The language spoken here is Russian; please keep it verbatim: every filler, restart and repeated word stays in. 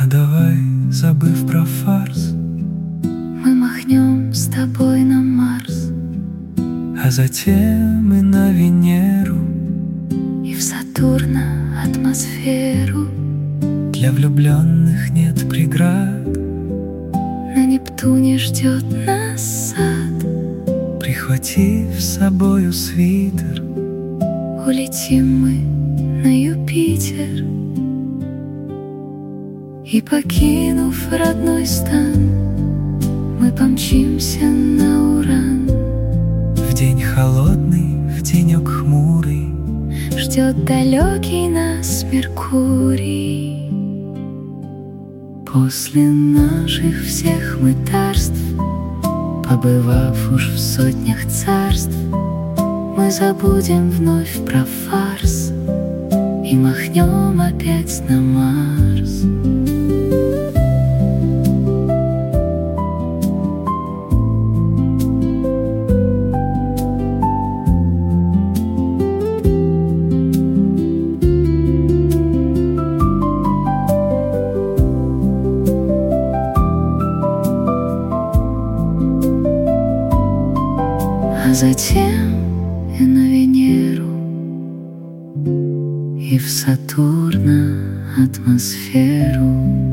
А давай, забыв про фарс, мы махнем с тобой на Марс, а затем и на Венеру, и в Сатурна атмосферу. Для влюбленных нет преград, На Нептуне ждет нас сад. прихватив с собою свитер, Улетим мы на Юпитер, и, покинув родной стан, мы помчимся на Уран. в день холодный, в денек хмурый, Ждет далекий нас Меркурий. После наших всех мытарств, побывав уж в сотнях царств, мы забудем вновь про фарс и махнем опять на Марс. А затем и на Венеру, и в Сатурна атмосферу.